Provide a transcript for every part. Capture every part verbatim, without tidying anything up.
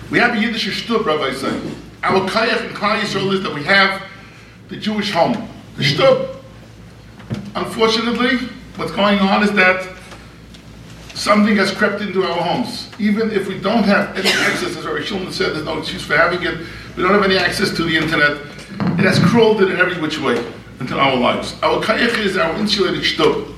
We have a Yiddish shtub, Rabbi say. Our kayach in Klal Yisrael is that we have the Jewish home, the shtub. Unfortunately, what's going on is that something has crept into our homes. Even if we don't have any access, as Rabbi Shulman said, there's no excuse for having it. We don't have any access to the internet. It has crawled in every which way into our lives. Our kayach is our insulated shtub.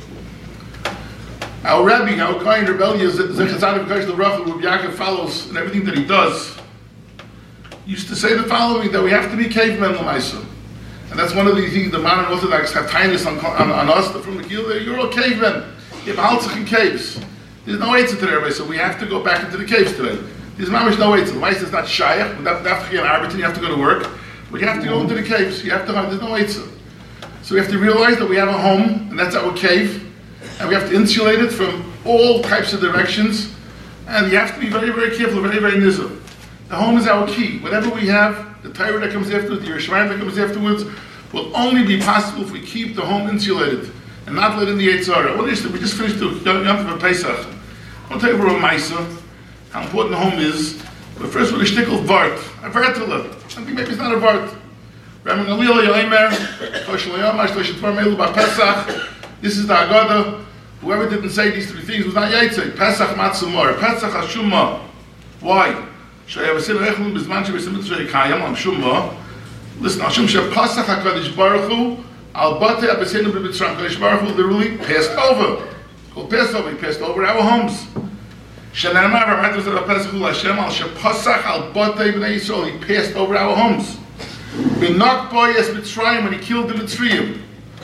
Our Rabbi, our Kohen Rebellion, Zechazad V'Kosh L'Rachel, Rabbi Yaakov follows in everything that he does, used to say the following, that we have to be cavemen l'maisa. And that's one of the things the modern Orthodox have kindness on, on, on us, from the Gila, you're all cavemen. You have haltzach in caves. There's no eitzah today, everybody, so we have to go back into the caves today. There's mamish no eitzah. The mice is not shayach, you have to get an arbiter, you have to go to work, but you have to go into the caves. You have to, there's no eitzah. So we have to realize that we have a home, and that's our cave. And we have to insulate it from all types of directions. And you have to be very, very careful, very, very nizam. The home is our key. Whatever we have, the Torah that comes afterwards, the Yerushalayim that comes afterwards, will only be possible if we keep the home insulated and not let in the Yetzer Hara. What is it? We just finished the Yom Tov Pesach. I'll tell you about a Maisa, how important the home is. But first, we're going to shtickle Vart, a Vartala. I think maybe it's not a Vart. Rabbi Galil Yoimer, Kosh Le'yom, Ashtosh Tvar Meilu Pesach. This is the Agada. Whoever didn't say these three things was not Yaitse. Pesach Matzumar, Pesach Hashumma. Why? Shayavasim Echlum Bizman Shavasim Mitzvah Kayam Am Shumma. Listen, Hashum Shapasach HaKadosh Baruch Hu Al Bate Abesenu B'Mitzrayim. Kadosh Baruch Hu literally passed over. Called passed over. He passed over our homes. Shanamar V'Amatos Al Pesach Hu Hashem Al Shapasach Al Bate B'nei Yisrael. He passed over our homes. B'Nak Boyes Mitzrayim, when he killed the Mitzrayim.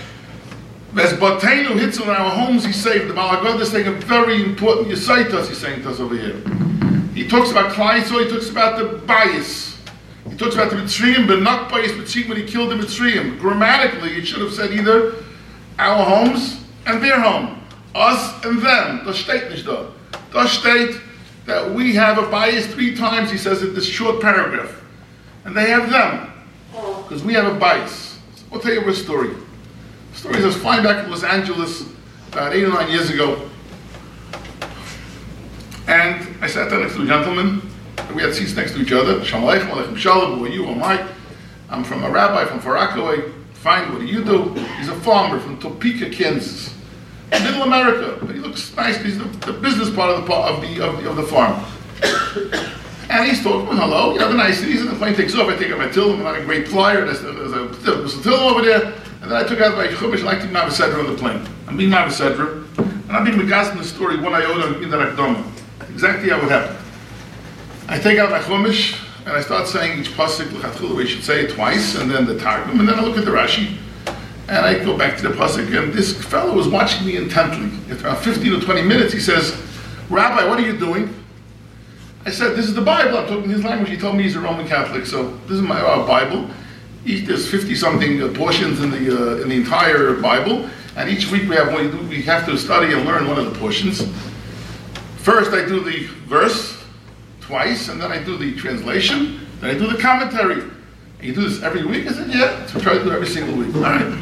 As Batenu hits on our homes, he saved. The Malagod is saying a very important Yisaitas, he's saying to us over here. He talks about Klal Yisrael, he talks about the bias. He talks about the Mitzrayim, but not bias Mitzrayim when he killed the Mitzrayim. Grammatically, it should have said either our homes and their home. Us and them. Das steht nicht da. Das steht that we have a bias three times, he says in this short paragraph. And they have them. Because we have a bias. So I'll tell you a story. The story is I was flying back to Los Angeles about eight or nine years ago, and I sat down next to a gentleman. We had seats next to each other. Shalom Aleichem, Aleichem Shalom, who are you, who am I? I'm from a rabbi from Far Rockaway. Fine, what do you do? He's a farmer from Topeka, Kansas, Middle America. But he looks nice. He's the, the business part of the of the of the, of the farm. And he's talking, well, hello, you know, the niceties, and the plane takes off. I take out my tillim, I'm not a great flyer, there's, there's a there's a tillim over there. And then I took out my chumash, like to be Mavasedra on the plane. I'm being Mavasedra, and I'm being Megas in the story, one iota in the Rakdoma. Exactly how it happened. I take out my chumash, and I start saying each pasuk, l'chatchila, we should say it twice, and then the Targum, and then I look at the Rashi, and I go back to the pasuk, and this fellow was watching me intently. After about fifteen or twenty minutes, he says, Rabbi, what are you doing? I said, this is the Bible. I'm talking his language. He told me he's a Roman Catholic, so this is my uh, Bible. Each, there's fifty-something uh, portions in the uh, in the entire Bible, and each week we have one, we have to study and learn one of the portions. First, I do the verse twice, and then I do the translation. Then I do the commentary. And you do this every week? I said, yeah. So I try to do it every single week. All right.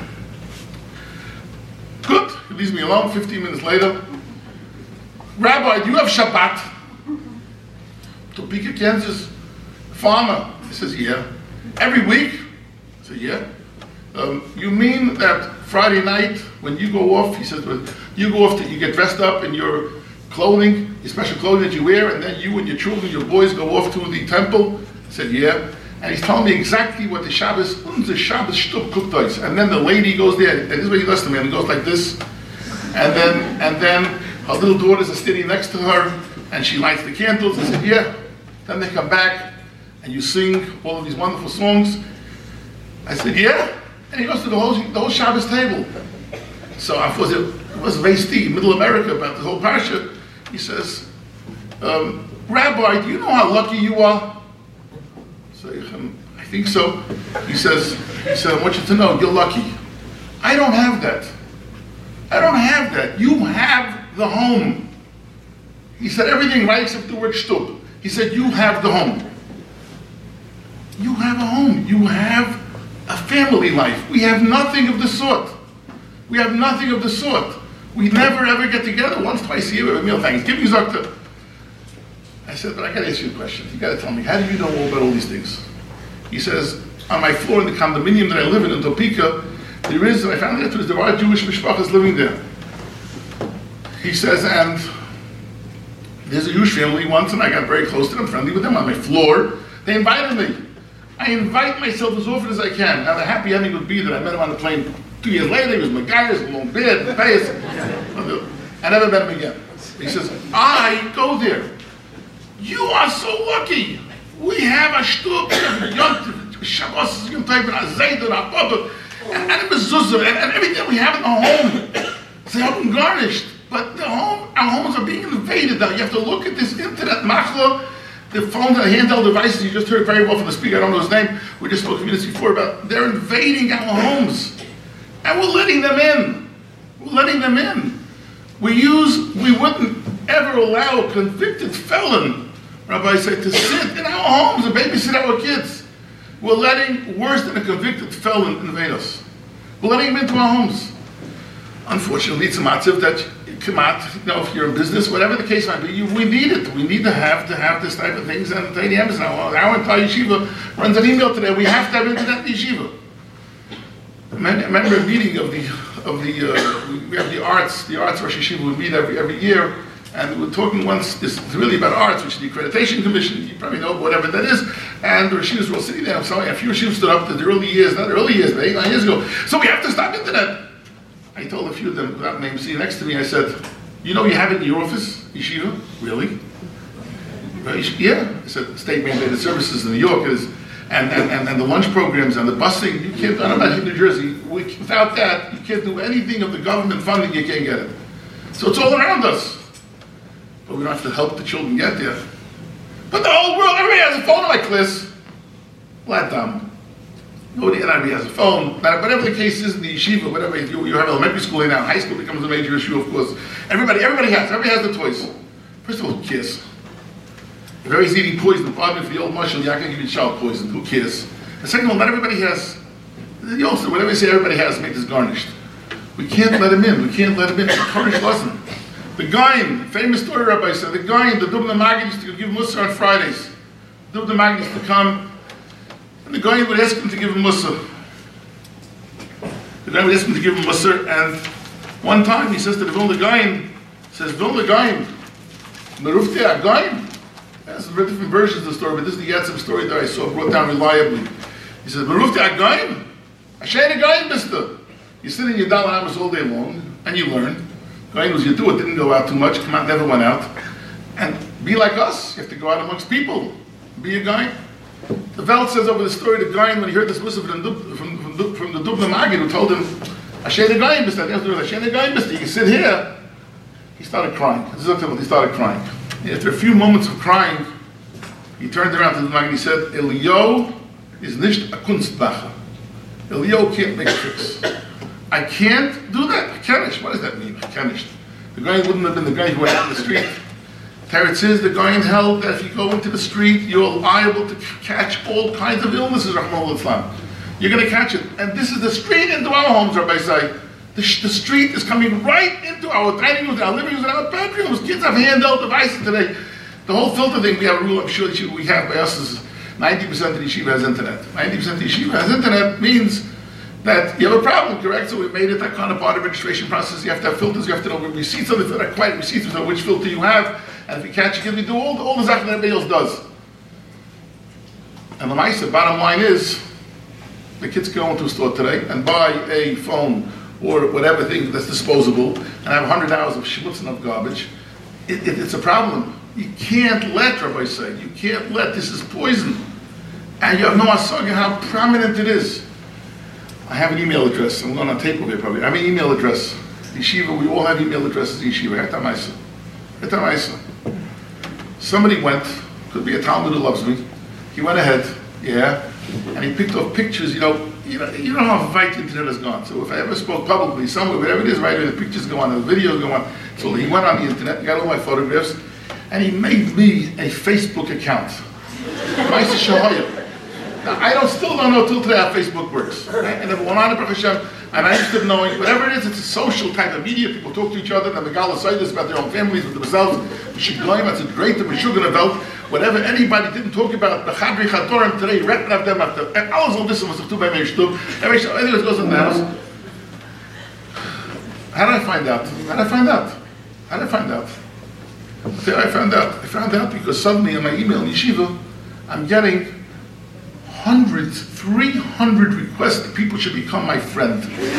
Good. He leaves me alone. Fifteen minutes later, Rabbi, do you have Shabbat? Topeka, Kansas, farmer. He says, yeah. Every week? I said, yeah. Um, you mean that Friday night when you go off, he says, well, you go off, to, you get dressed up in your clothing, your special clothing that you wear, and then you and your children, your boys go off to the temple? I said, yeah. And he's telling me exactly what the Shabbos, the Shabbos shtup cooked. And then the lady goes there, and this is what he does to me, and he goes like this. And then, and then her little daughters are sitting next to her, and she lights the candles. I said, yeah. Then they come back, and you sing all of these wonderful songs. I said, yeah. And he goes to the whole, the whole Shabbos table. So I was it was Vesti, Middle America, about the whole parsha. He says, um, Rabbi, do you know how lucky you are? So um, I think so. He says, he said, I want you to know you're lucky. I don't have that. I don't have that. You have the home. He said everything right except the word shtub. He said, you have the home. You have a home. You have a family life. We have nothing of the sort. We have nothing of the sort. We never ever get together once, twice a year. We have a meal, Thanksgiving, Zakta. I said, but I gotta ask you a question. You gotta tell me, how do you know all about all these things? He says, on my floor in the condominium that I live in, in Topeka, there is, I found out there are Jewish mishpachas living there. He says, and there's a Jewish family once, and I got very close to them, friendly with them on my floor. They invited me. I invite myself as often as I can. Now the happy ending would be that I met him on the plane two years later. He was Megayas, a long beard, the face. I never met him again. He says, I go there. You are so lucky. We have a shtub, Shabbos, you can type in a Zayda, a Papa, and a mezuzah, and, and everything we have in the home. They have them garnished. But the home, our homes are being invaded now. You have to look at this internet machla, the phones and handheld devices. You just heard very well from the speaker, I don't know his name. We just spoke a few minutes before about they're invading our homes. And we're letting them in. We're letting them in. We use, we wouldn't ever allow a convicted felon, Rabbi said, to sit in our homes and babysit our kids. We're letting worse than a convicted felon invade us. We're letting them into our homes. Unfortunately, it's a matzav that you come out, you know, if you're in business, whatever the case might be, you, we need it. We need to have to have this type of things. And Tiny Emes now, our entire yeshiva runs an email today. We have to have internet in yeshiva. I remember a meeting of the of the uh, we have the arts, the arts Rosh Yeshiva we meet every every year, and we were talking once. This is really about arts, which is the accreditation commission. You probably know whatever that is. And the Roshivas were all sitting there. I'm sorry, a few Roshivas stood up to the early years, not the early years, but eight nine years ago. So we have to stop internet. I told a few of them, without names, sitting next to me, I said, you know you have it in your office, yeshiva? Really? Yeah. I said, state mandated services in New York is, and, and, and, and the lunch programs and the busing, you can't, I don't know about in New Jersey, we, without that, you can't do anything of the government funding, you can't get it. So it's all around us. But we don't have to help the children get there. But the whole world, everybody has a phone in my class. Flat dumb. Nobody everybody has a phone. Now, whatever the case is in the yeshiva, whatever you, you have elementary school now, high school becomes a major issue, of course. Everybody, everybody has, everybody has the toys. First of all, who cares? If everybody's eating poison, pardon me for the old marshal, you're not going to give your child poison. Who cares? And second of all, not everybody has. The old, whatever you say everybody has, make this garnished. We can't let him in. We can't let him in. It's a Kurdish lesson. The Goyim, famous story, Rabbi said, the Goyim, the Dubna Maggid used to give Mussar on Fridays. Dubna Maggid used to come, and the Goyim would ask him to give him Mussar. The Goyim would ask him to give him Mussar, and one time he says to the Vilna Goyim, he says, Vilna Goyim, Merufte a Goyim? There's very different versions of the story, but this is the Yatzim story that I saw brought down reliably. He says, Merufte a Goyim? Hashem a Goyim, mister. You sit in your Dal Amos all day long, and you learn. Goyim was you do it, didn't go out too much, come out, never went out. And be like us, you have to go out amongst people. Be a Goyim. The Velt says over the story, the Goyim, when he heard this whistle from, from, from, from the Dubna Maggid, who told him, Hashem the Goyim, mister. Hashem the Goyim, mister. You can sit here. He started crying. This is what he started crying. After a few moments of crying, he turned around to the Maggid and he said, Elio is nicht a Kunstbacher. Elio can't make tricks. I can't do that. I can't. What does that mean? I can't. The guy wouldn't have been the guy who went out in the street. Teretz says the guy held that if you go into the street, you're liable to catch all kinds of illnesses, Rahman al-Islam. You're going to catch it. And this is the street into our homes, Rabbi say. The, sh- the street is coming right into our dining rooms, our living rooms, and our bedrooms. Kids have handheld devices today. The whole filter thing, we have a rule, I'm sure that we have by us, is ninety percent of the yeshiva has internet. ninety percent of the yeshiva has internet means that you have a problem, correct? So we made it that kind of part of the registration process. You have to have filters, you have to know receipts of the quiet receipts, know which filter you have, and if you catch it, you do all, all the stuff that everybody else does. And the Maisa, bottom line is, the kids go into a store today and buy a phone or whatever thing that's disposable and have one hundred hours of schmutz and of garbage. It, it, it's a problem. You can't let, Rabbi say, you can't let, this is poison. And you have no asaga how prominent it is. I have an email address. I'm going on tape over here probably. I have an email address. Yeshiva, we all have email addresses in Yeshiva. Etamaisa. Etamaisa. Somebody went, could be a Talmud who loves me. He went ahead, yeah, and he picked off pictures, you know, you know, you know how wide the internet has gone. So if I ever spoke publicly somewhere, whatever it is, right, the pictures go on, the videos go on. So he went on the internet, got all my photographs, and he made me a Facebook account. Maisa Shahaya. Now, I don't still don't know till today how Facebook works. Right? I never went on it, Baruch Hashem. I'm interested in knowing whatever it is. It's a social type of media. People talk to each other. They megala say this about their own families, with themselves. We should claim it's a great and Meshuggah Welt. Whatever anybody didn't talk about, the Chadri Chatorim today, retten of them after. And alles all this was to by Meishtub. Anyways, goes in the house. How did I find out? How did I find out? How did I find out? I found out. I found out because suddenly in my email in Yeshiva, I'm getting hundreds, three hundred requests that people should become my friend.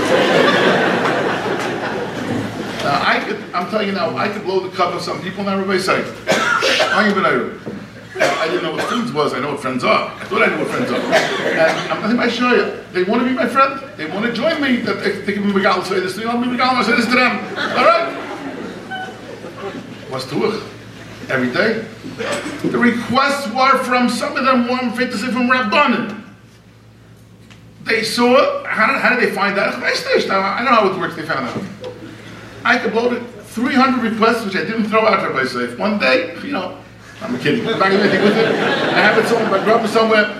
Now, I could, I'm telling you now, I could blow the cover of some people on everybody's side. I even know. I didn't know what friends was. I know what friends are. I thought I knew what friends are. And I'm nothing I show you. They want to be my friend. They want to join me. That they, they can be Megal say this to you. I'll be Megal say this to them. All right? What's to it? Every day. The requests were from, some of them were fit to say from Rabbanim. They saw, how did, how did they find out? I know how it works, they found out. I uploaded three hundred requests, which I didn't throw out there by safe. One day, you know, I'm kidding, I'm not going to anything with it. I have it somewhere, I drop it somewhere.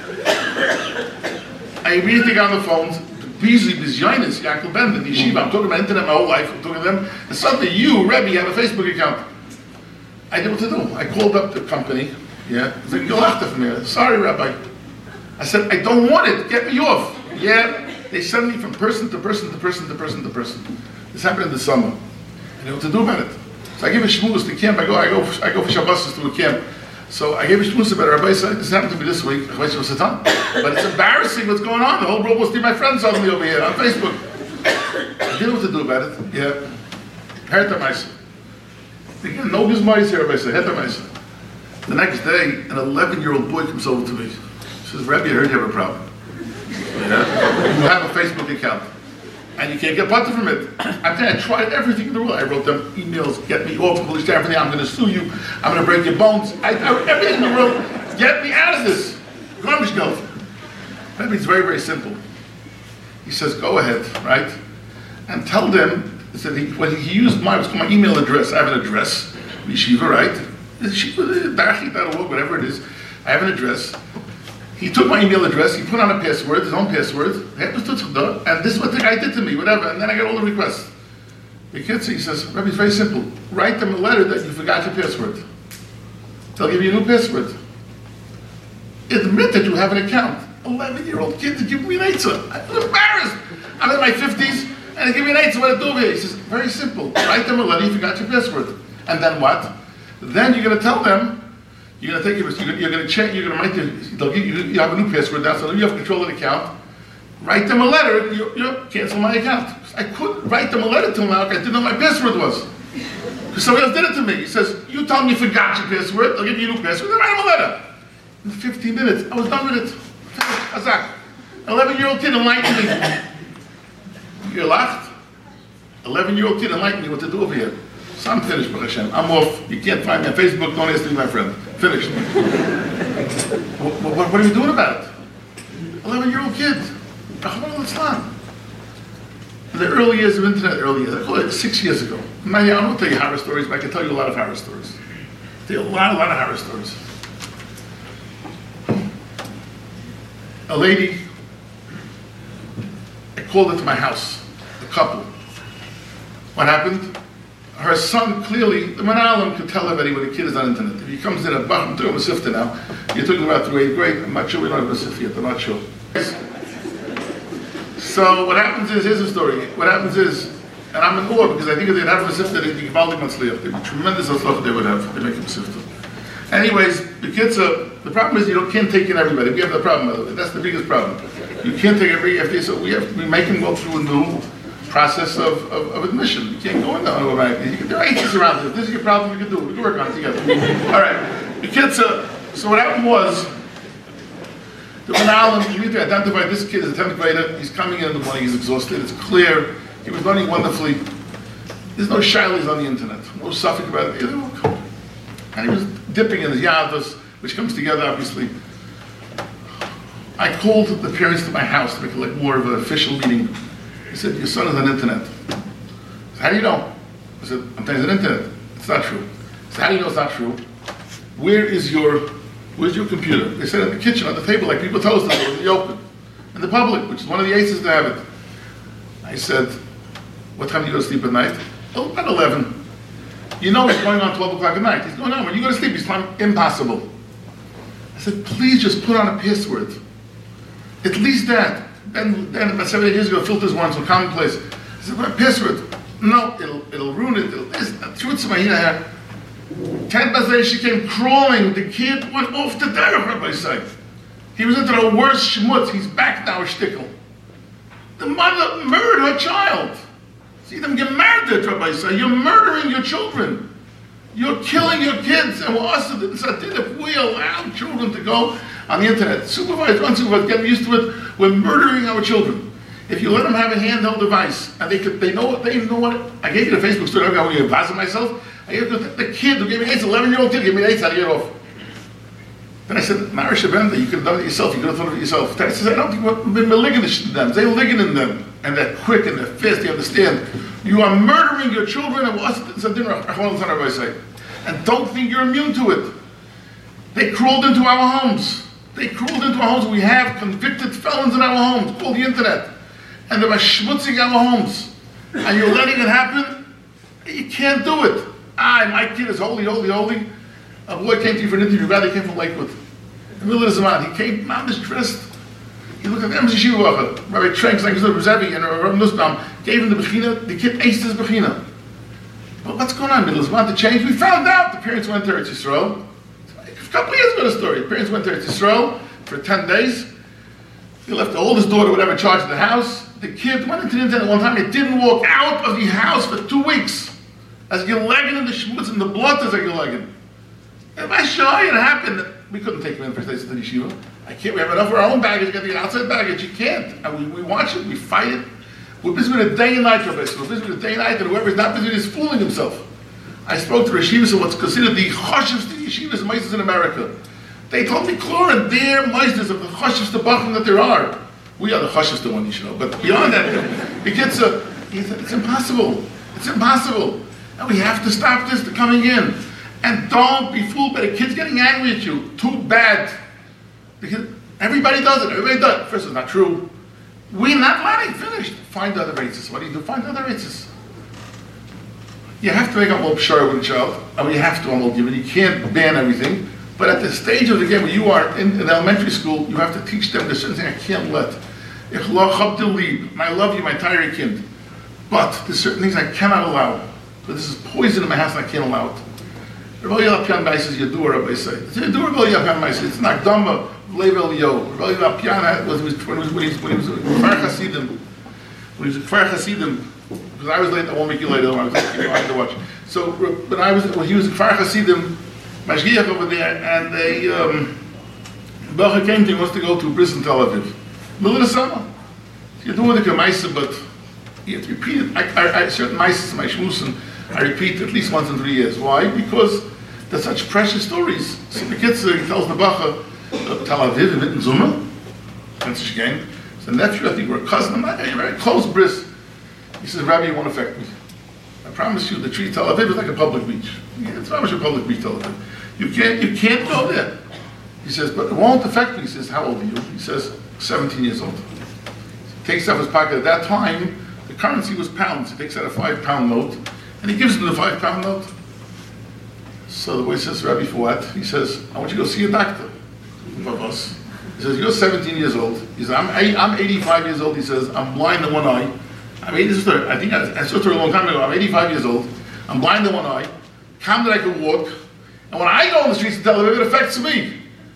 I immediately got on the phones, busy, Bizyonis, Yaakov Ben, the Yeshiva, I'm talking about internet my whole life, I'm talking to them, and suddenly you, Rebbe, you have a Facebook account. I did what to do. I called up the company, yeah, I said, you'll have to from here. Sorry, Rabbi. I said, I don't want it, get me off. Yeah, they send me from person to person to person to person to person. This happened in the summer. I didn't know what to do about it. So I gave a shmuz to camp, I go, I go, I go for Shabbos to a camp. So I gave a shmuz about Rabbi said, this happened to me this week, but it's embarrassing what's going on. The whole world wants to be my friend suddenly over here on Facebook. I didn't know what to do about it. Yeah. Heard them, I said. Again, no gizmais here, Rabbi said, heard them, I said. The next day, an eleven-year-old boy comes over to me. He says, Rabbi, I heard you have a problem. Yeah? You have a Facebook account. And you can't get butter from it. I'm telling you, I tried everything in the world. I wrote them emails, get me off, police, everything. I'm going to sue you. I'm going to break your bones. I, I, everything in the world. Get me out of this. Garbage go. Maybe it's very, very simple. He says, go ahead, right? And tell them, he said, he, when he used my, what's called my email address. I have an address, Yeshiva, right? Yeshiva, Dachi, whatever it is. I have an address. He took my email address, he put on a password, his own password, and this is what the guy did to me, whatever, and then I got all the requests. The kid, he says, Rabbi, it's very simple. Write them a letter that you forgot your password. They'll give you a new password. Admit that you have an account. eleven-year-old kid to give me an eitzah. I'm embarrassed. I'm in my fifties, and they give me an eitzah, what do I do here? He says, very simple. Write them a letter, you forgot your password. And then what? Then you're going to tell them, You're going to take it. You're going to check. You're going to write. The, they'll give you. You have a new password now, so you have control of the account. Write them a letter. You, you cancel my account. I couldn't write them a letter to them. I didn't know my password was. Because somebody else did it to me. He says, "You tell me you forgot your password. They'll give you a new password." Then write them a letter. In fifteen minutes, I was done with it. Azak, eleven-year-old kid enlightened me. You're laughed. eleven-year-old kid enlightened me what to do over here. So I'm finished, Baruch Hashem. I'm off. You can't find me on Facebook. Don't ask to be my friend. Finished. what, what, what are you doing about it? eleven-year-old kid. In the early years of internet, early years, I call it six years ago. Now, yeah, I don't tell you horror stories, but I can tell you a lot of horror stories. I tell you a lot, a lot of horror stories. A lady, I called her to my house, a couple. What happened? Her son clearly, the Manalim could tell already when a kid is on the internet. If he comes in at Bach, I'm talking about Sifta now. You're talking about through eighth grade. I'm not sure we don't have a Sifta yet. I'm not sure. So what happens is, here's the story. What happens is, and I'm in awe because I think if they'd have a Sifta, they'd be Givaldik Matzliach. They'd be tremendous Atzlach they would have. They make him a Sifta. Anyways, the kids are, the problem is you don't, can't take in everybody. We have the problem, by the way. That's the biggest problem. You can't take every, F D A, so we have, we make them go through a new process of, of, of admission. You can't go in there automatically. You can, there are agents around it. If this is your problem, you can do it. We can work on it together. All right. The kids, uh, so what happened was, the Manalim, you need to identify this kid as a tenth grader. He's coming in in the morning, he's exhausted, it's clear. He was learning wonderfully. There's no shilas on the internet. No suffix about it. And he was dipping in his yadus, which comes together, obviously. I called the parents to my house to make it like more of an official meeting. He said, your son is on the internet. I said, how do you know? I said, I'm telling you, it's on the internet. It's not true. I said, how do you know it's not true? Where is your Where's your computer? They said in the kitchen, on the table, like people tell us to do in the open. In the public, which is one of the aces to have it. I said, what time do you go to sleep at night? Oh, about eleven. You know it's going on twelve o'clock at night. He's going on. When you go to sleep, he's telling me, impossible. I said, please just put on a password. At least that. Then, then about seven, eight years ago, filters were so commonplace. I said, what password? No, it'll, it'll ruin it. It'll, this, truth to my hair. Ten minutes later, she came crawling. The kid went off the derech, Rabbi say. He was into the worst schmutz. He's back now, a shtickle. The mother murdered her child. See them get murdered, Rabbi say. You're murdering your children. You're killing your kids. And we're also if we allow children to go on the internet, supervised, unsupervised, get them used to it, we're murdering our children. If you let them have a handheld device, and they could, they know what, they know what, I gave you the Facebook story, I'm going to advise myself. I gave you the, the kid who gave me AIDS, eleven-year-old kid, gave me AIDS, how to get off. Then I said, Marish Abenda, you could have done it yourself, you could have done it yourself. Then I said, I don't think we're malignant in them, they're malignant in them. And they're quick and they're fast, they understand. You are murdering your children, and and don't think you're immune to it. They crawled into our homes. They crawled into our homes. We have convicted felons in our homes, called the internet. And they were schmutzing our homes. And you're letting it happen? You can't do it. Ah, my kid is holy, holy, holy. A boy came to you for an interview, rather he came from Lakewood. In the middle of the Zaman, he came, mom is dressed. He looked at the Emz Yeshiva, Rabbi Trenks, like his little Zevi, and Rabbi Nussbaum, gave him the Bechina, the kid aced his Bechina. But what's going on, middle of the Zaman, to change? We found out the parents went to Eretz Yisrael. A couple of years ago, the story. The parents went to Eretz Yisrael for ten days. He left the oldest daughter, whatever, in charge of the house. The kid went into the internet one time, it didn't walk out of the house for two weeks. As you're legging in the schmutz and the blood is like you're legging. If I show you it happened, we couldn't take him in for days to the yeshiva. I can't, we have enough of our own baggage, get the outside baggage, you can't. And we, we watch it, we fight it. We're busy with it day and night, Rabbi. We're busy with it day and night, and whoever's not busy is fooling himself. I spoke to yeshivas of what's considered the chashivs, the yeshivas and meisters in America. They told me, Chlorine, they're meisters of the chashivs, the bachim that there are. We are the chashivs, the one you should know. But beyond that, it gets a, it's impossible. It's impossible. And we have to stop this coming in. And don't be fooled by the kids getting angry at you. Too bad. Because everybody does it. Everybody does it. First, it's not true. We're not letting finished. Find other races. What do you do? Find other races. You have to make a more sure with a child. I mean, you have to almost give it. You can't ban everything. But at the stage of the game where you are in, in elementary school, you have to teach them there's certain things I can't let. And I love you, my entire kid. But there's certain things I cannot allow. But this is poison in my house and I can't allow it. Rabbi Yapian Bais is Yadur, Rabbi say. It's Yadur Rabbi Yapian Bais. It's not Dama, Level Yo. Rabbi Yapian was when he was when he was when he was Kfar Hasidim. When he was Kfar Hasidim, because I was late, I won't make you late. I was I had to watch. So when I was when he was Kfar Hasidim, Mashgiach over there, and they um, Bacha came to him, wants to go to Bris in Tel Aviv. Middle of the summer. You're doing the Kamaisa, but you have to repeat it. I, I, I certain Maisas, my Shmusen, I repeat at least once in three years. Why? Because they're such precious stories. So the kids, he tells the Bacha, Tel Aviv, in Zuma, that's his game. So the nephew, I think we're a cousin, I'm not very close Bris. He says, Rabbi, you won't affect me. I promise you, the tree Tel Aviv is like a public beach. Yeah, it's not much a public beach, Tel Aviv. You can't, you can't go there. He says, but it won't affect me. He says, how old are you? He says, seventeen years old. He takes out his pocket. At that time, the currency was pounds. He takes out a five pound note, and he gives him the five pound note. So the boy says, Rabbi, for what? He says, I want you to go see a doctor. Of us. He says, you're seventeen years old. He says, I'm, eight, I'm eighty-five years old. He says, I'm blind in one eye. I'm eighty, I think I, I saw her a long time ago. I'm eighty-five years old. I'm blind in one eye. Calm that I can walk. And when I go on the streets of Tel Aviv, it affects me.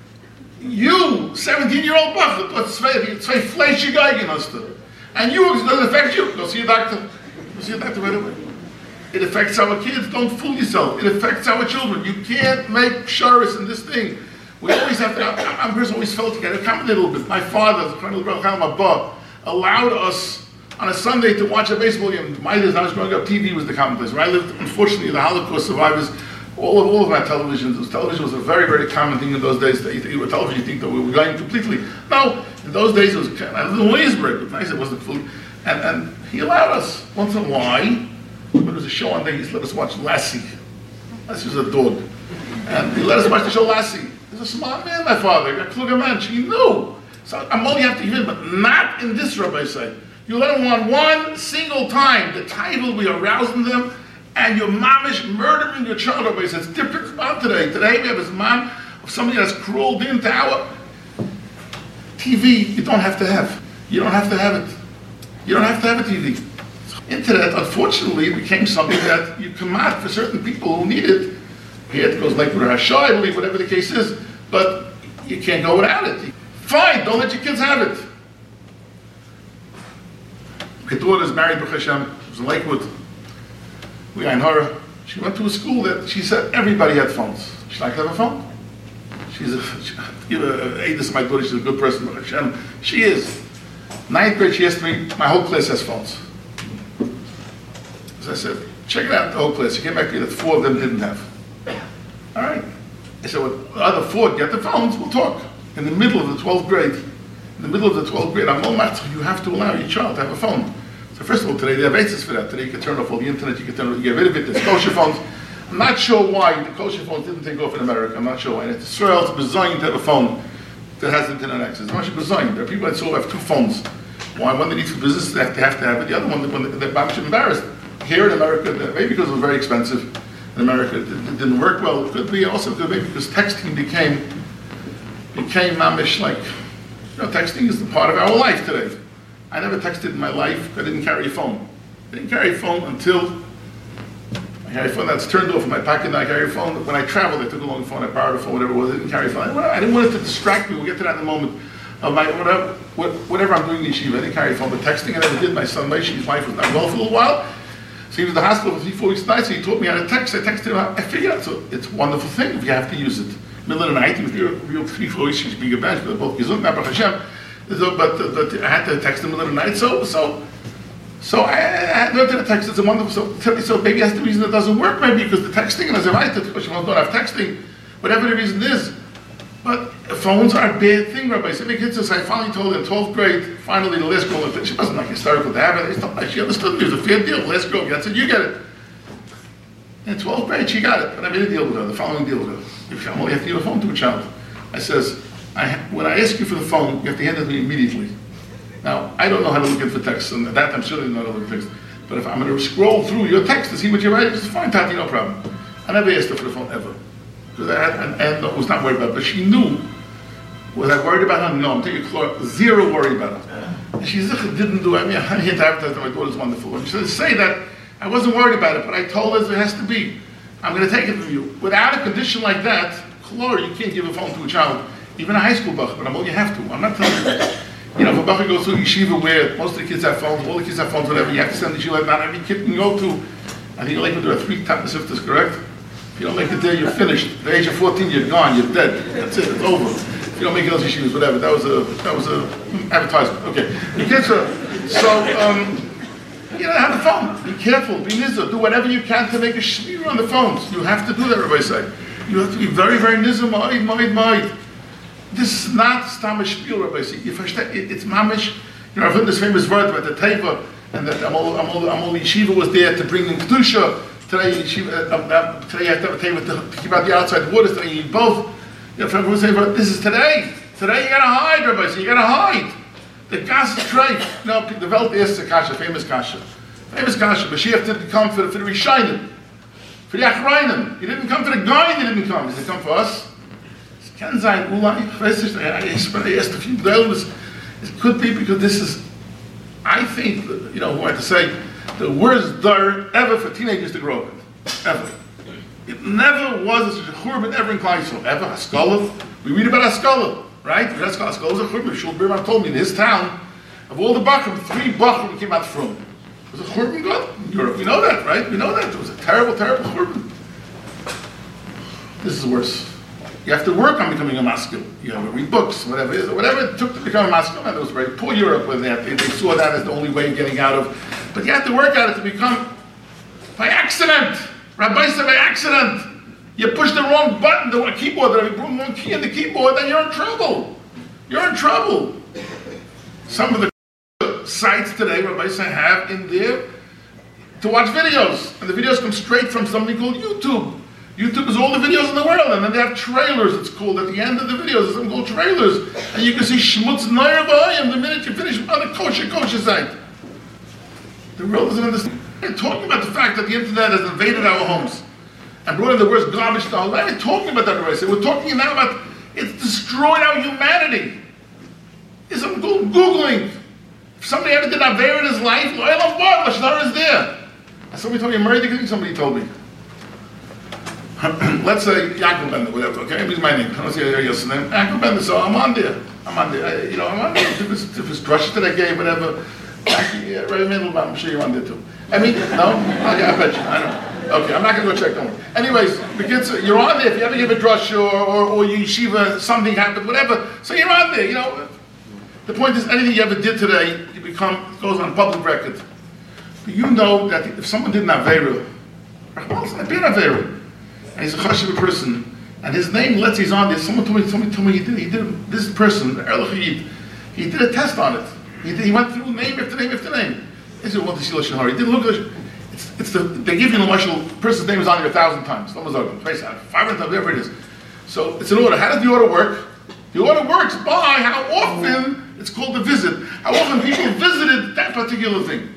You, seventeen-year-old bach, zwei fleische Geigen hast du. And you, it doesn't affect you. Go see a doctor. Go see a doctor right away. It affects our kids. Don't fool yourself. It affects our children. You can't make sharis in this thing. We always have to, I'm a person always felt to get accommodate a little bit. My father, the Colonel Abba, allowed us on a Sunday to watch a baseball game. My days, I was growing up, T V was the commonplace. Where I lived, unfortunately, the Holocaust survivors, all of all of our televisions, television was a very, very common thing in those days. That you think, with television, you think that we were going completely. No, in those days it was kind of, I lived in Williamsburg, it was nice, it wasn't fully. And, and he allowed us, once in a while, when there was a show on there, he let us watch Lassie. Lassie was a dog. And he let us watch the show Lassie. He's a smart man, my father, a kluger mensch. He knew. So I'm only have to give him, but not in this, Rabbi say. You let him on one single time. The tide will be arousing them, and you're mamish murdering your child, Rabbi says. It's different about today. Today we have this man of somebody that's crawled into our T V. You don't have to have. You don't have to have it. You don't have to have a T V. Internet, unfortunately, became something that you come out for certain people who need it. Here it goes like with Hashoah, I believe, whatever the case is, but you can't go without it. Fine, don't let your kids have it. My daughter is married, Baruch Hashem, she was in Lakewood. We are in her. She went to a school that she said everybody had phones. She'd like to have a phone. She's a, she, you know, Adis is my daughter, she's a good person, Baruch Hashem. She is. Ninth grade, she asked me, my whole class has phones. So I said, check it out, the whole class. She came back to me that four of them didn't have. All right. I said, well, the other four get the phones, we'll talk. In the middle of the twelfth grade, in the middle of the twelfth grade, I'm all matter, you have to allow your child to have a phone. So first of all, today they have basis for that. Today you can turn off all the internet, you can turn off, you get rid of it, there's kosher phones. I'm not sure why the kosher phones didn't take off in America, I'm not sure why. It's Israel, it's bizarre to have a phone that has internet access. It's much bizarre. There are people that still have two phones. Why? One they need for business, they have to have, to have it. The other one, when they're much embarrassed. Here in America, maybe because it was very expensive in America, it, it didn't work well. It could be also could be because texting became became mamish like, you know, texting is the part of our life today. I never texted in my life. I didn't carry a phone. I didn't carry a phone until I carry a phone that's turned off in my pocket. And I carry a phone. When I traveled, I took a long phone. I borrowed a phone, whatever it was. I didn't carry a phone. I didn't want it to distract me. We'll get to that in a moment. Of my whatever, whatever I'm doing in yeshiva, I didn't carry a phone. But texting, I never did. My son Moshe, his wife was not well for a little while. So he was in the hospital for three, four weeks a night, so he taught me how to text. I texted him out. I figured out, so it's a wonderful thing if you have to use it. Middle of the night, he was real, real three, four weeks, he's being a bench, but both gesund, Baruch Hashem. So, but, but I had to text him in the middle of the night, so, so, so I, I had learned to text. It's a wonderful, so, so maybe that's the reason it doesn't work, maybe, because the texting, and as I write it, because you don't have texting, whatever the reason is. But phones are a bad thing, Rabbi. So kids says, I finally told her in twelfth grade, finally the last girl, she wasn't like hysterical to have it. She understood it was a fair deal. The last girl gets it, you get it. In twelfth grade, she got it, but I made a deal with her, the following deal with her. If you only have to give a phone to a child. I says, I, when I ask you for the phone, you have to hand it to me immediately. Now, I don't know how to look at the text, and at that time, certainly not how to look at text. But if I'm going to scroll through your text to see what you're writing, it's fine, Tati, no problem. I never asked her for the phone, ever. Because I had, and, and I was not worried about it, but she knew. Was I worried about her? No, I'm taking Clara, zero worry about her. And she didn't do it. I mean, I hate to advertise that my daughter's wonderful. And she said, say that, I wasn't worried about it, but I told her it has to be. I'm going to take it from you. Without a condition like that, Clara, you can't give a phone to a child, even a high school bach, but I'm all you have to. I'm not telling you. You know, if a bach goes to yeshiva where most of the kids have phones, all the kids have phones, whatever, you have to send the yeshiva, not every kid can go to. I think like there are three top Mesivtas, correct? If you don't make it there, you're finished. At the age of fourteen, you're gone, you're dead. That's it, it's over. If you don't make it those yeshivas, whatever. That was a that was a advertisement. Okay. The kids are so um you know, have a phone. Be careful, be nizah, do whatever you can to make a shmir on the phones. You have to do that, Rabbi said. You have to be very, very nizah, ma'id, ma'id, ma'id. This is not stam a shpil, Rabbi said. It's mamish. You know, I've heard this famous word about the teva, and that Amol Amol Yeshiva was there to bring in kedusha. Today, Yeshiva, uh, today you have to have a teva to, to keep out the outside waters. Today you need both. You know, if everyone say, this is today. Today you gotta hide, Rabbi said. You gotta hide. The gas is trade. No, the Welt is a kasha, famous kasha. Famous kasha. Mashiach didn't come for, for the Rishonim, for the Achrayim. He didn't come for the guy, he didn't come. He didn't come for us. I asked a few days. It could be because this is, I think, you know, who I had to say, the worst dar ever for teenagers to grow up in. Ever. It never was such a churban ever in Klal Yisrael. Ever. Haskalah. We read about Haskalah, right? Haskalah was a churban. Shul Birman told me in his town, of all the Bachrim, three Bachrim came out from. It was a churban god in Europe. We know that, right? We know that. It was a terrible, terrible churban. This is worse. You have to work on becoming a maskil. You have to read books, whatever it is, whatever it took to become a maskil. And it was very poor Europe where they, had, they, they saw that as the only way of getting out of. But you have to work at it to become, by accident. Rabbi said by accident. You push the wrong button, the keyboard, the wrong key in the keyboard, then you're in trouble. You're in trouble. Some of the sites today, Rabbi said, have in there to watch videos. And the videos come straight from something called YouTube. YouTube is all the videos in the world, and then they have trailers, it's called, at the end of the videos, there's some called trailers, and you can see Shmutz Noyer V'Ayim the minute you finish on a kosher, kosher site. The world doesn't understand. We're talking about the fact that the internet has invaded our homes and brought in the worst garbage to our life. We're talking about that already. We're talking now about it's destroyed our humanity. It's I'm Googling. If somebody ever did Aveira in his life, I love what? Lashon Hara is there. And somebody told me, Murray, somebody told me. Let's say Yaakov Bender, whatever, okay? He's my name. I don't say your name. Yaakov Bender, so I'm on there. I'm on there. I, you know, I'm on there. If it's, if it's drushes that I gave, whatever. Yeah, Ray Mandelbaum, I'm sure you're on there too. I mean, no? Okay, I bet you. I know. Okay, I'm not going to go check, don't worry. Anyways, the kids, you're on there. If you ever give a drush or, or, or you yeshiva, something happened, whatever, so you're on there, you know. The point is, anything you ever did today, you become, it goes on public record. But you know that if someone did an Aveira, well, it's not been an Aveira, and he's a chashiv person, and his name lets he's on there, someone told me, someone told me he did, he did, this person, Erlich Yid, he did a test on it. He, did, he went through name after name after name. He said, what to see Lashon Hara? He didn't look at it. It's, it's the, they give you the Lashon, the person's name is on there a thousand times. Five hundred times, whatever it is. So it's an order. How does the order work? The order works by how often, it's called the visit, how often people visited that particular thing.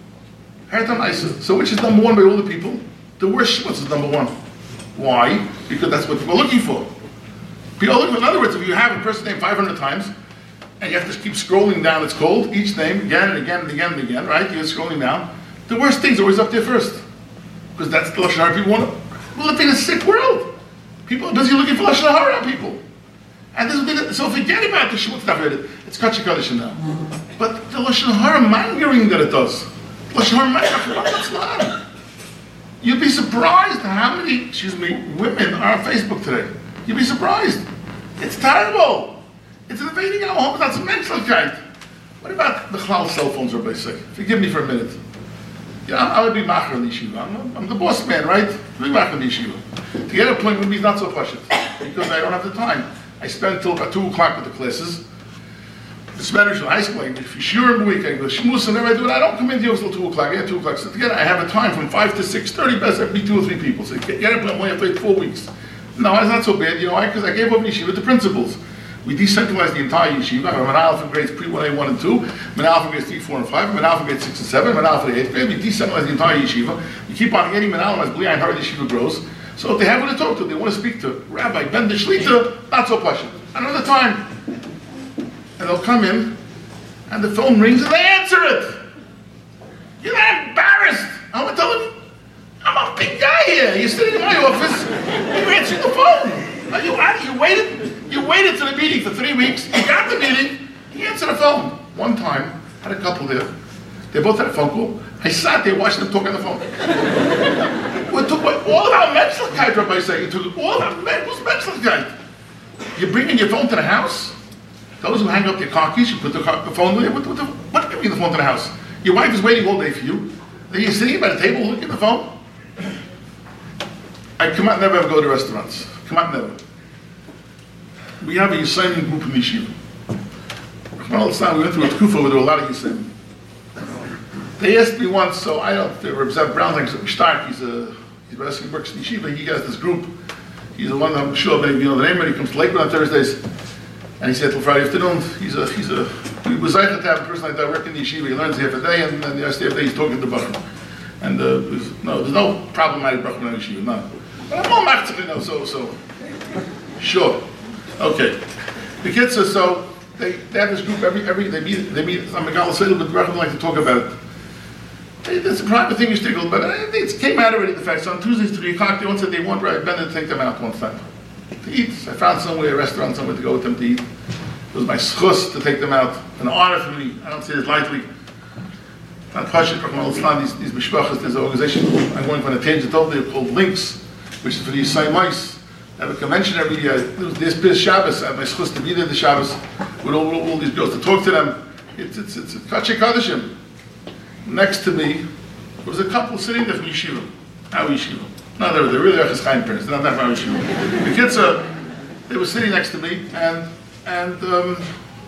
So which is number one by all the people? The worst Shmutz is number one. Why? Because that's what people are looking for. People are looking, in other words, if you have a person named five hundred times, and you have to keep scrolling down, it's called, each name, again and again and again and again, right? You're scrolling down. The worst thing's always up there first. Because that's the Lashon Hara people want. We live in a sick world. People are busy looking for Lashon Hara people. And this will be, so forget about the Shmutz stuff. It's Kachik Kaddish now. But the Lashon Hara mongering that it does. Lashon Hara mongering. You'd be surprised how many, excuse me, women are on Facebook today. You'd be surprised. It's terrible. It's invading our homes. That's a menschlichkeit. What about the Chlal cell phones, Rabbi say? Forgive me for a minute. Yeah, I would be macher in the yeshiva. I'm, I'm the boss man, right? Be macher in the yeshiva. To get an appointment with me is not so pashut because I don't have the time. I spend until about two o'clock with the classes. The Spanish and high school, if you're sure in the week, I go shmuz and everything. I don't come into you until two o'clock. I get two o'clock. So together, I have a time from five to six thirty. Best I meet two or three people. So get an appointment. I have to wait four weeks. No, it's not so bad. You know why? Because I gave over yeshiva to principals. We decentralized the entire yeshiva. I have Manal for grades pre one A, one and two, Manal for grades three, four, and five, Manal for grades six and seven, Manal for the eighth grade. We decentralized the entire yeshiva. You keep on getting Manal as Bli Ayin Hara yeshiva grows. So if they have what to talk to, they want to speak to Rabbi Ben the Shlita, not so pashut. Another time. And they'll come in, and the phone rings, and they answer it. You're not embarrassed. I'm going to tell them, I'm a big guy here. You're sitting in my office, you're answering the phone. Are you out? You waited? You waited to the meeting for three weeks, you got the meeting, he answered the phone. One time, had a couple there, they both had a phone call. I sat there watching them talk on the phone. We took all of our menschlichkeit, Rabbi say, you took all of our menschlichkeit. You bring in your phone to the house, those who hang up their car keys, you put the, car, the phone there, what, what, what do you bring the phone to the house? Your wife is waiting all day for you, then you're sitting by the table looking at the phone. I come out never ever go to restaurants, come out never. We have a Yisraelim group in the yeshiva. We went through a tkufa where there were a lot of Yisraelim. They asked me once, so I don't, Representative Brown thinks that Stark, he's a, he's basically works in the yeshiva, he has this group. He's the one I'm sure maybe you know the name, but he comes to Lakewood on Thursdays. And he said till Friday afternoon, he's a, he's a, he was like to have a person like that working in the yeshiva, he learns half a day, and then the rest of the day he's talking to Bachman. And uh, there's, no, there's no problematic Bachman in the yeshiva, no. But I'm all machzik, you know, so, so, sure. Okay, the kids are so they, they have this group every every they meet they meet on Megala Seder, but Rachel like to talk about it. They, it's a private thing, you stickle, but I think it came out already. The fact so on Tuesdays three o'clock they once said they want Rabbi Ben to take them out one time to eat. I found somewhere a restaurant somewhere to go with them to eat. It was my schus to take them out, an honor for me. I don't say this lightly. Not pashut, Rahman al-Islam, these these mishpachas. There's an organization I'm going on a tangent over there called Links, which is for the Yisrael mice. I have a convention every year. There's this Shabbos. I have my schus to be there the Shabbos with all, all, all these girls to talk to them. It's it's it's a Kachik Kaddishim. Next to me there was a couple sitting there from yeshiva, our yeshiva. No, they're, they're really Achas Chaim parents. They're not that from our yeshiva. The kids are. They were sitting next to me, and and um,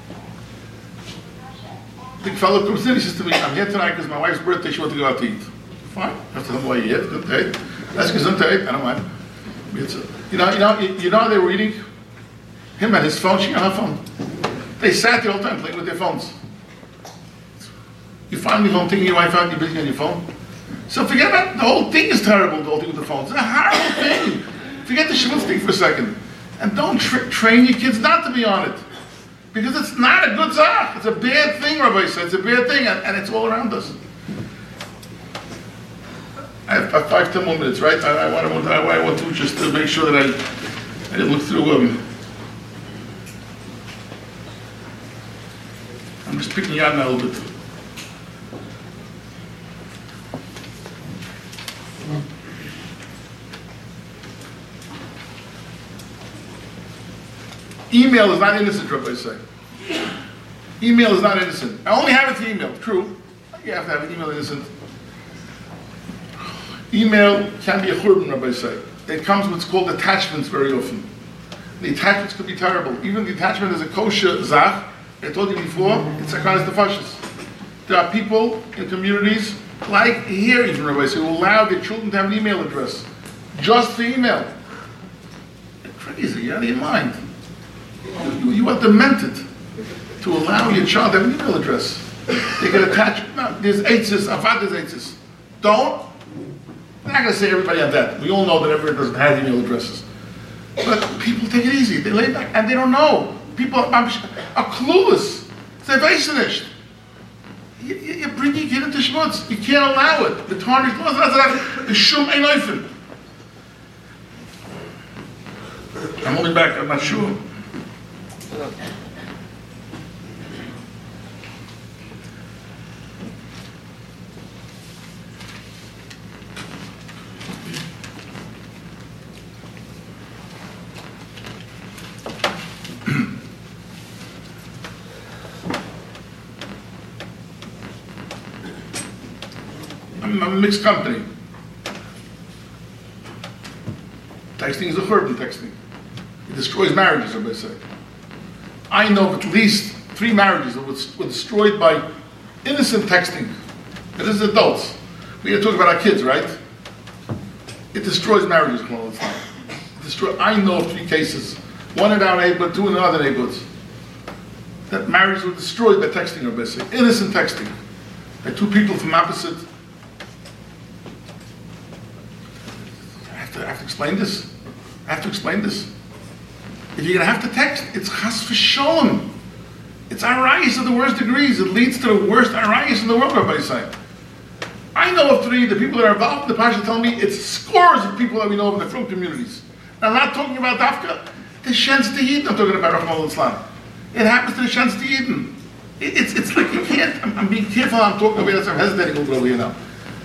the fellow comes in. He says to me, "I'm here tonight because my wife's birthday. She wants to go out to eat." Fine. I have to tell him why you're here. Good day. That's gesundheit. I don't mind. It's a, you know, you know, you, you know how they were eating? Him and his phone, she on her phone. They sat there all the time playing with their phones. You finally home taking your wife out, you're busy on your phone. So forget about, the whole thing is terrible, the whole thing with the phones. It's a horrible thing. Forget the schmutz thing for a second. And don't tra train your kids not to be on it. Because it's not a good zach. It's a bad thing, Rabbi said. It's a bad thing, and, and it's all around us. I have uh, five, ten more minutes, right? I, I, want to, I, I want to just to make sure that I, I didn't look through them. Um, I'm just picking you out now a little bit. Email is not innocent, Rabbi say. Email is not innocent. I only have it to email. True. You have to have an email innocent. Email can be a churban, Rabbi say. It comes with what's called attachments very often. The attachments could be terrible. Even the attachment is a kosher zach. I told you before, it's a kind of nefashis. There are people in communities, like here even, Rabbi say, who allow their children to have an email address. Just for email. You're crazy, you're out of your mind. You, you are demented to allow your child to have an email address. They get attached. No, there's eitzes, avad there's eitzes. Don't. I'm not going to say everybody on that. We all know that everybody doesn't have email addresses. But people take it easy. They lay back and they don't know. People are, are clueless. They're vacinished. You, you, you bring your kid into schmutz. You can't allow it. The tarnished laws, that's the shum ein oifen. I'm only back, I'm not sure. I'm, I'm a mixed company. Texting is a churban texting. It destroys marriages, as I say. I know of at least three marriages that were destroyed by innocent texting. And this is adults. We had to talk about our kids, right? It destroys marriages all the time. It destroy, I know of three cases, one in our neighborhood, two in other neighborhoods, that marriages were destroyed by texting, or basically innocent texting. By two people from opposite. I have to, I have to explain this. I have to explain this. If you're going to have to text, it's chas v'sholem. It's arayis of the worst degrees. It leads to the worst arayis in the world, Rabbi say. I know of three, the people that are involved in the Pasha tell me it's scores of people that we know in the from communities. And I'm not talking about Dafka. The Shens to Yidden, I'm talking about Rahman al-Islam. It happens to the Shens to Yidden. It, it's, it's like you can't, I'm, I'm being careful, I'm talking about it, I'm hesitating a little bit, you know.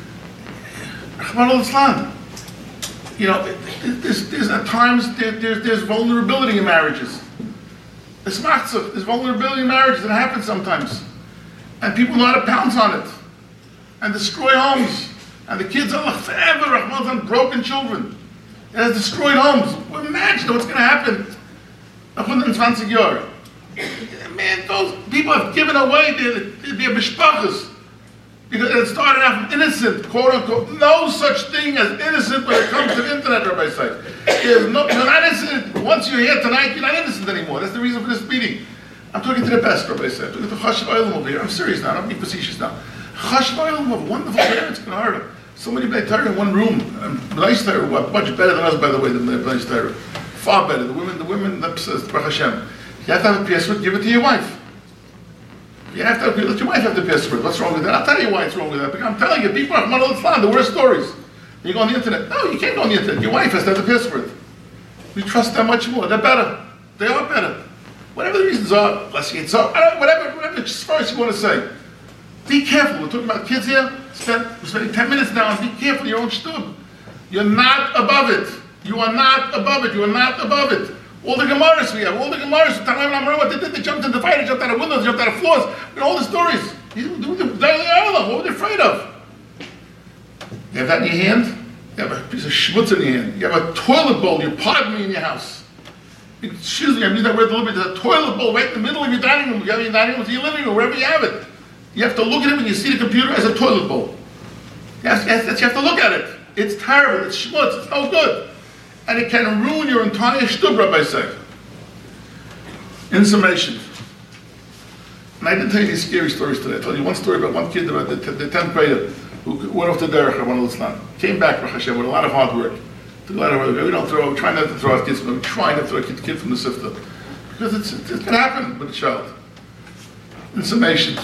Rahman al-Islam. You know, there's, there's at times there, there's, there's vulnerability in marriages. There's matzah, there's vulnerability in marriages that happens sometimes. And people know how to pounce on it. And destroy homes. And the kids are forever, Rahman, broken children. It has destroyed homes. Well, imagine what's going to happen one hundred twenty years. Man, those people have given away their, their mishpachas. Because it started out from innocent, quote unquote. No such thing as innocent when it comes to the internet, Rabbi said. There's no, you're not innocent. Once you're here tonight, you're not innocent anymore. That's the reason for this meeting. I'm talking to the best, Rabbi said. I'm talking to Chashav Oilam over here. I'm serious now. I'm not being facetious now. Chashav Oilam of wonderful parents can hire somebody Bnei Torah in one room. Bnei Torah, what much better than us, by the way, than Bnei Torah. Far better. The women, the women, that says, Baruch Hashem. You have to have a P S word, give it to your wife. You have to let your wife have the password. What's wrong with that? I'll tell you why it's wrong with that. Because I'm telling you, people are Rahman al-Islam, the worst stories. You go on the internet. No, you can't go on the internet. Your wife has to have the password. We trust them much more. They're better. They are better. Whatever the reasons are, bless you, so whatever, whatever as far as you want to say. Be careful. We're talking about kids here. Spend, we're spending ten minutes now and be careful your own shtub. You're not above it. You are not above it. You are not above it. All the Gemaras we have, all the Gemaras, what they did, they jumped in the fire, they jumped out of windows, they jumped out of floors, and all the stories. What were they afraid of? You have that in your hand? You have a piece of schmutz in your hand. You have a toilet bowl, you pardon me, in your house. Excuse me, I mean that word a little bit. There's a toilet bowl right in the middle of your dining room. You have your dining room, your living room, wherever you have it. You have to look at it when you see the computer as a toilet bowl. Yes, yes, you have to look at it. It's terrible, it's schmutz, it's no good. and it can ruin your entire shtub, Rabbi say. In summation, and I didn't tell you these scary stories today. I told you one story about one kid, about the, the tenth grader, who went off to derech, one of Islam, came back, Baruch Hashem, with a lot of hard work. A lot of work. We don't throw, we try not to throw out kids, but we try not to throw a kid, kid from the sifta. Because it's, it's, it can happen with a child. In summation,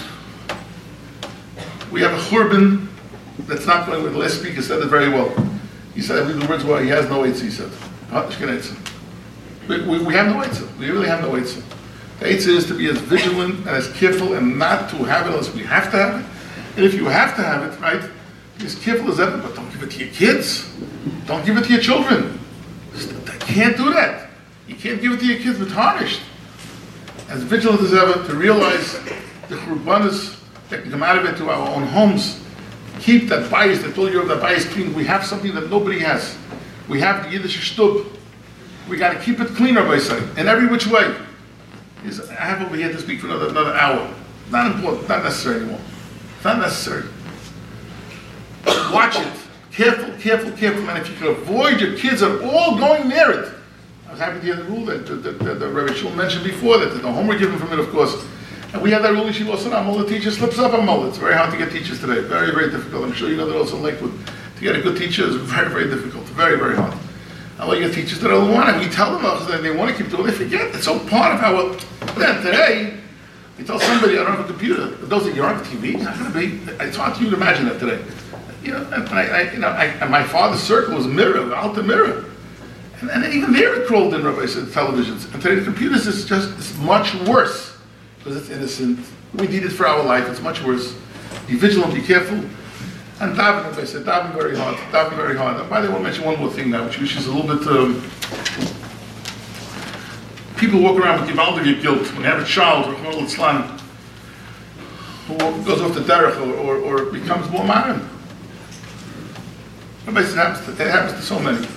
we have a churban that's not going with the last speaker said it very well. He said, I believe the words were, he has no eitzah, he said. We, we, we have no eitzah. We really have no eitzah. The eitzah is to be as vigilant and as careful and not to have it unless we have to have it. And if you have to have it, right, be as careful as ever, but don't give it to your kids. Don't give it to your children. You can't do that. You can't give it to your kids, but tarnished. As vigilant as ever to realize the churbanas that can come out of it to our own homes. Keep that bias, that told you of that bias clean. We have something that nobody has. We have the Yiddish shtub. We got to keep it clean, Rabbi say, in every which way. I have over here to speak for another, another hour. Not important, not necessary anymore. It's not necessary. Watch it. Careful, careful, careful. And if you can avoid your kids at all going near it. I was happy to hear the rule that, that, that, that, that Rabbi Shul mentioned before, that there's no homework given from it, of course. And we have that rule, Yeshiva also, our mullah teacher slips up on mullah. It's very hard to get teachers today. Very, very difficult. I'm sure you know that also in Lakewood. To get a good teacher is very, very difficult. Very, very hard. And we get teachers that don't want it. We tell them that they want to keep doing it. They forget. It's so part of our... Then today, you tell somebody, I don't have a computer. But those that you're on T V, it's not going to be... It's hard for you to imagine that today. You know, and, I, I, you know, I, and my father's circle was a mirror, alta mirror. And, and even there it crawled in, Rabbi said, televisions. And today the computers is just it's much worse. Because it's innocent. We need it for our life. It's much worse. Be vigilant, be careful. And daven, Rabbi said, daven very hard. Daven very hard. And by the way, I want to mention one more thing now, which is a little bit... Um, people walk around with gewaltige guilt. When you have a child, or a Islam, who goes off the derech or, or, or becomes more modern. Rabbi said, it happens, to, it happens to so many.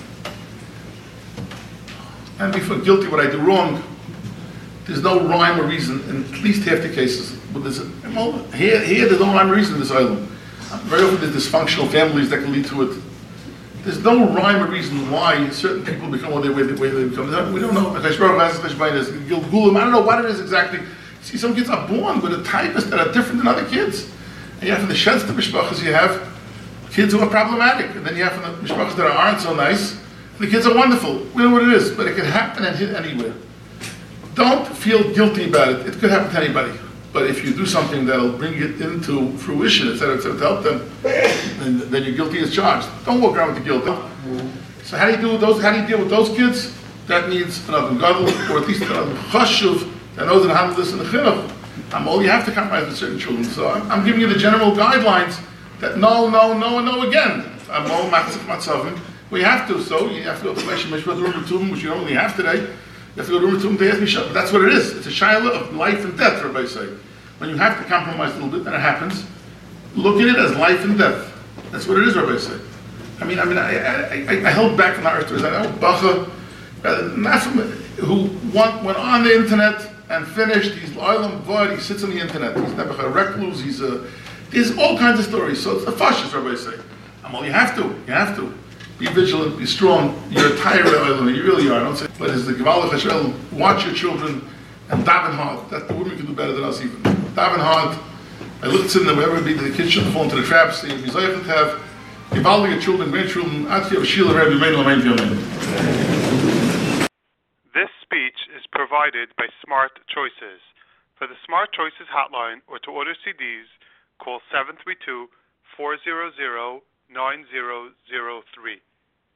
And we feel guilty what I do wrong. There's no rhyme or reason in at least half the cases. But there's a, here, here there's no rhyme or reason in this island. Very often there's dysfunctional families that can lead to it. There's no rhyme or reason why certain people become what they, way, way they become. We don't know. I don't know what it is exactly. See, some kids are born with a types that are different than other kids. And you have from the Shenste mishpachas, you have kids who are problematic. And then you have from the mishpachas that aren't so nice. And the kids are wonderful. We know what it is, but it can happen and hit anywhere. Don't feel guilty about it. It could happen to anybody. But if you do something that'll bring it into fruition instead of to help them, then, then you're guilty as charged. Don't walk around with the guilt. So how do you do with those? How do you deal with those kids? That needs another gadol, or at least another chashuv that knows and handles this in the chinuch. Um, all you have to compromise with certain children. So I'm, I'm giving you the general guidelines that no, no, no, and no again. I'm all matzach matzavim. We have to. So you have to go to Meshach Meshach Rum Tum, which you don't really have today. You have to go to Rum Tum to ask me. But that's what it is. It's a shaila of life and death, Rabbi say. When you have to compromise a little bit, and it happens, look at it as life and death. That's what it is, Rabbi say. I mean, I mean, I, I, I, I held back from the earth. I know Bacha, not from who went, went on the internet and finished. He's Olam Vod. He sits on the internet. He's never a recluse. He's a. There's all kinds of stories. So it's a fascist, Rabbi say. Um, well, you have to. You have to be vigilant. Be strong. You're a tired Olam. You really are. Don't say. But as the Gevalach Hashem, watch your children and daven hard. That the women can do better than us even. Daven hard. I looked in them, wherever be the kids shouldn't fall into the traps. They be to have gewaltige children, grandchildren. This speech is provided by Smart Choices. For the Smart Choices hotline or to order C Ds, call seven three two, four zero zero, nine zero zero three.